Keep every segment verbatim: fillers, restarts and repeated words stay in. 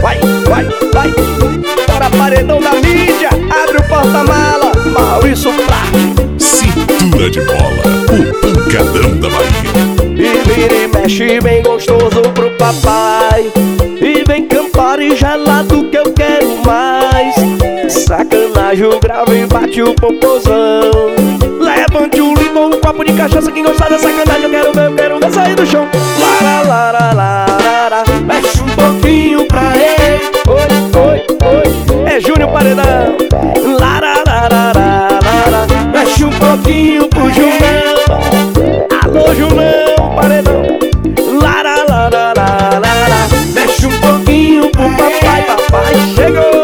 vai, vai, vai. Bora paredão da mídia, abre o porta-mala, Maurício Prate. Cintura de bola, o pancadão da Bahia. E vira e mexe bem gostoso pro papai. E vem Campari gelado que eu quero mais. Sacanagem, o grave bate o popozão. Levante o limão, um copo de cachaça. Quem gostar da sacanagem eu quero ver, eu quero ver sair do chão. Lara, lara, lara, mexe um pouquinho pra ele. Oi, oi, oi, é Júnior Paredão. Lara, lara, lara, mexe um pouquinho pro Junão. Alô, Junão Paredão. Lara, lara, lara, mexe um pouquinho pro papai, papai chegou.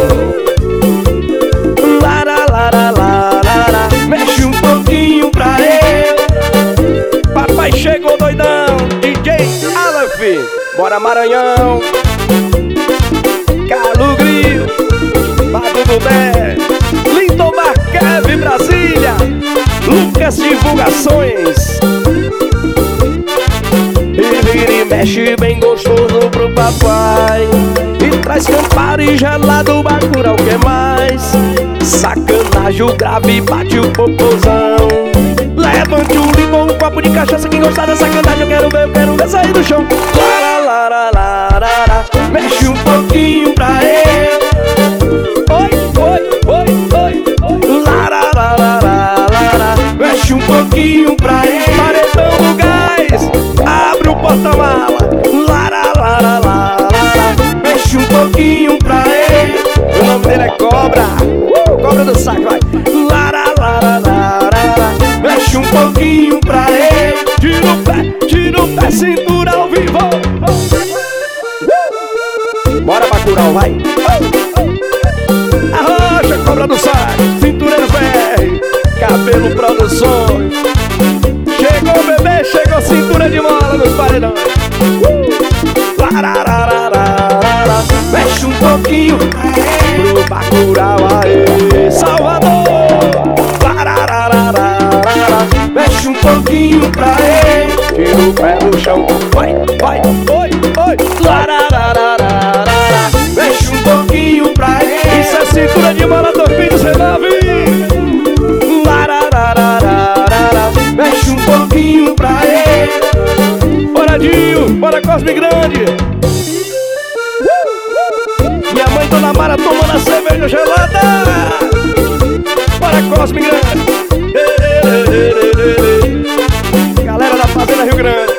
Lara, lara, lara, mexe um pouquinho pra ele. Papai chegou doidão, D J Aleph, bora Maranhão. Calu Grilo, Bado do Bé, Lindomar Kevin Brasília, Lucas Divulgações. E vira e mexe bem gostoso pro papai. E traz Campari gelado, Bacurau, o que mais? Sacanagem, o grave bate o popozão. Levante o limão, um copo de cachaça. Quem gostar da sacanagem eu quero ver, eu quero ver sair do chão. Lara, lara, lara, mexe um pouquinho pra ele. Oi, oi, oi, oi. Lara, lara, lara, mexe um pouquinho pra ele. Paredão do gás, abre o porta-mala. Lara, lara, lara, mexe um pouquinho pra ele. O nome dele é Cobra, uh, Cobra do saco, vai. Lara, lara, lara, mexe um pouquinho pra ele. Tira o pé, tira o pé, cintura ao vivo. Bora Bacurau, vai. Arrocha, Cobra do saco, Cintureiros B R, Cabelo Produções. Chegou o bebê, chegou cintura de mola nos paredões. uh! Lararararara, mexe um pouquinho pro Bacurau, aê, Salvador. Lararararara, mexe um pouquinho pra ele. Tira o pé no chão, vai, vai, oi, oi. Lararararara, mexe um pouquinho pra ele. Isso é cintura de mola dois mil e dezenove. Lararararara, mexe um pouquinho pra ele. Bora Dinho, bora Cosme Grande. Minha mãe Dona Mara tomando a cerveja gelada. Bora Cosme Grande. Galera da Fazenda Rio Grande.